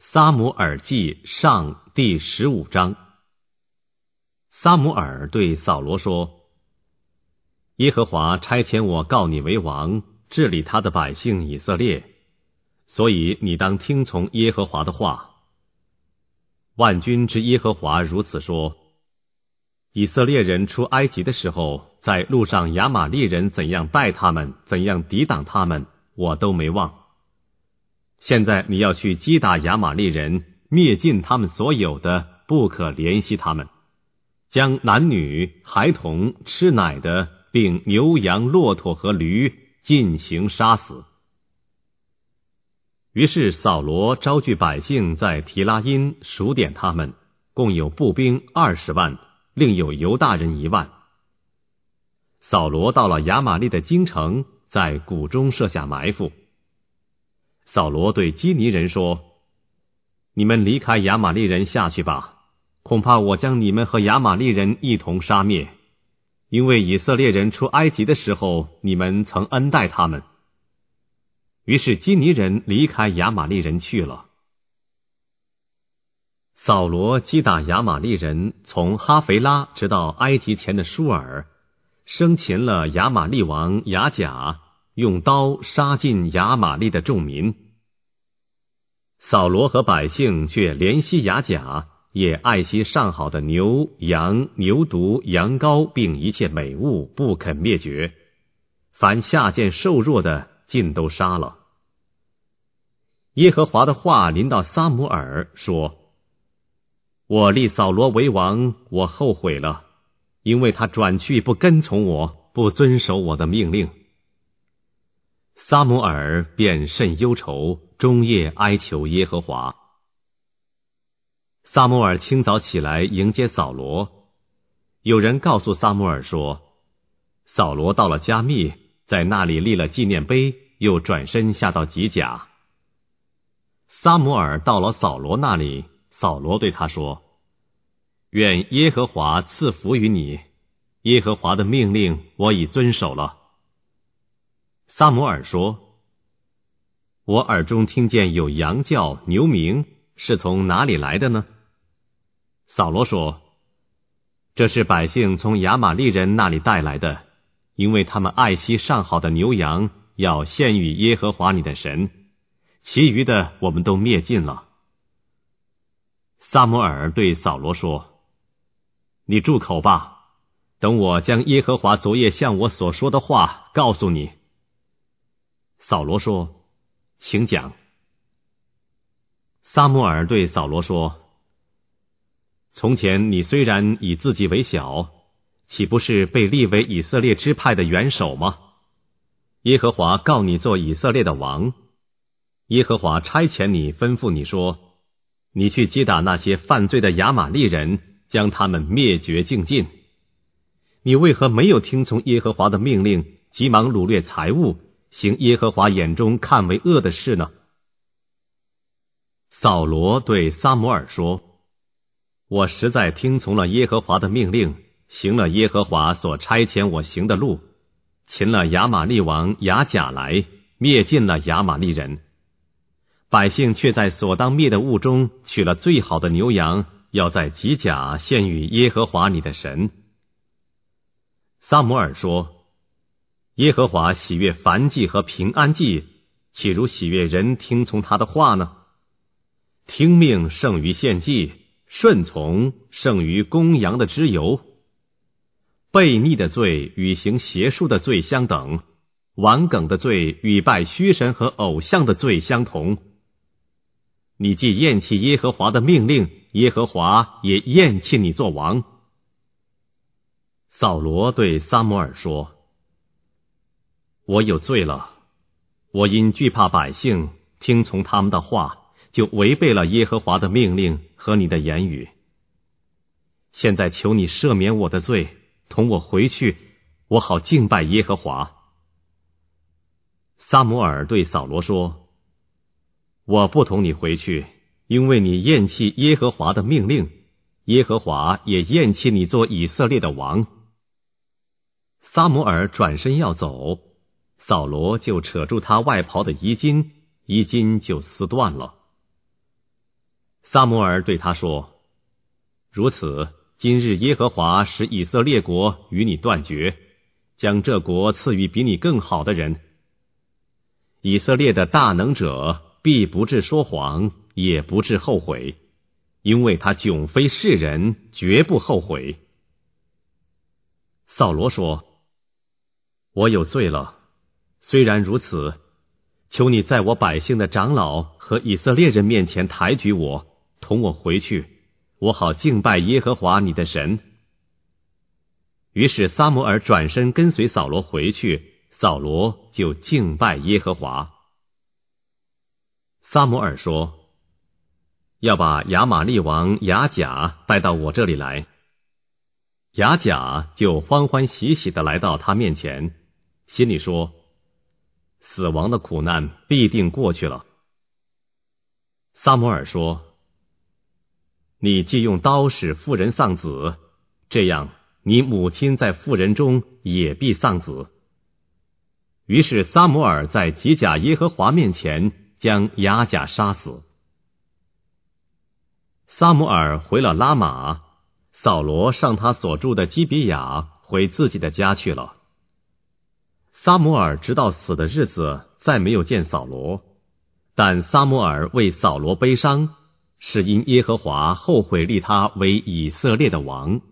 撒母耳记上第15章。撒母耳对扫罗说：耶和华差遣我告你为王，治理他的百姓以色列，所以你当听从耶和华的话。万军之耶和华如此说：以色列人出埃及的时候，在路上亚玛力人怎样待他们，怎样抵挡他们，我都没忘。现在你要去击打亚玛力人，灭尽他们所有的，不可怜惜他们，将男女孩童吃奶的，并牛羊骆驼和驴尽行杀死。于是扫罗招聚百姓，在提拉因数点他们，共有步兵20万，另有犹大人1万。扫罗到了亚玛力的京城，在谷中设下埋伏。扫罗对基尼人说：你们离开亚玛力人下去吧，恐怕我将你们和亚玛力人一同杀灭，因为以色列人出埃及的时候，你们曾恩待他们。于是基尼人离开亚玛力人去了。扫罗击打亚玛力人，从哈肥拉直到埃及前的舒尔，生擒了亚玛力王亚甲，用刀杀尽亚玛力的众民。扫罗和百姓却怜惜亚甲，也爱惜上好的牛羊牛犊羊羔，并一切美物，不肯灭绝。凡下贱瘦弱的，尽都杀了。耶和华的话临到撒母耳，说：我立扫罗为王，我后悔了，因为他转去不跟从我，不遵守我的命令。撒母耳便甚忧愁，终夜哀求耶和华。撒母耳清早起来迎接扫罗，有人告诉撒母耳说，扫罗到了加密，在那里立了纪念碑，又转身下到吉甲。撒母耳到了扫罗那里，扫罗对他说：愿耶和华赐福于你，耶和华的命令我已遵守了。撒母耳说：我耳中听见有羊叫牛鸣，是从哪里来的呢？扫罗说：这是百姓从亚玛力人那里带来的，因为他们爱惜上好的牛羊，要献与耶和华你的神，其余的我们都灭尽了。撒母耳对扫罗说：你住口吧，等我将耶和华昨夜向我所说的话告诉你。扫罗说：请讲。撒母耳对扫罗说：从前你虽然以自己为小，岂不是被立为以色列支派的元首吗？耶和华告你做以色列的王，耶和华差遣你，吩咐你说，你去击打那些犯罪的亚玛力人，将他们灭绝净尽。你为何没有听从耶和华的命令，急忙掳掠财物，行耶和华眼中看为恶的事呢？扫罗对撒母耳说：我实在听从了耶和华的命令，行了耶和华所差遣我行的路，擒了亚玛力王亚甲来，灭尽了亚玛力人。百姓却在所当灭的物中取了最好的牛羊，要在吉甲献与耶和华你的神。撒母耳说：耶和华喜悦燔祭和平安祭，岂如喜悦人听从他的话呢？听命胜于献祭，顺从胜于公羊的脂油。悖逆的罪与行邪术的罪相等，顽梗的罪与拜虚神和偶像的罪相同。你既厌弃耶和华的命令，耶和华也厌弃你做王。扫罗对撒母耳说：我有罪了，我因惧怕百姓，听从他们的话，就违背了耶和华的命令和你的言语。现在求你赦免我的罪，同我回去，我好敬拜耶和华。撒母耳对扫罗说：我不同你回去，因为你厌弃耶和华的命令，耶和华也厌弃你做以色列的王。撒母耳转身要走，扫罗就扯住他外袍的衣襟，衣襟就撕断了。 撒母耳对他说：如此，今日耶和华使以色列国与你断绝，将这国赐予比你更好的人。以色列的大能者必不致说谎，也不致后悔，因为他迥非世人，绝不后悔。扫罗说：我有罪了，虽然如此，求你在我百姓的长老和以色列人面前抬举我，同我回去，我好敬拜耶和华你的神。于是撒母耳转身跟随扫罗回去，扫罗就敬拜耶和华。撒母耳说：要把亚玛利王亚甲带到我这里来。亚甲就欢欢喜喜地来到他面前，心里说：死亡的苦难必定过去了。撒母耳说：你既用刀使妇人丧子，这样你母亲在妇人中也必丧子。于是撒母耳在吉甲耶和华面前将亚甲杀死。撒母耳回了拉玛，扫罗上他所住的基比亚，回自己的家去了。撒母耳直到死的日子再没有见扫罗，但撒母耳为扫罗悲伤，是因耶和华后悔立他为以色列的王。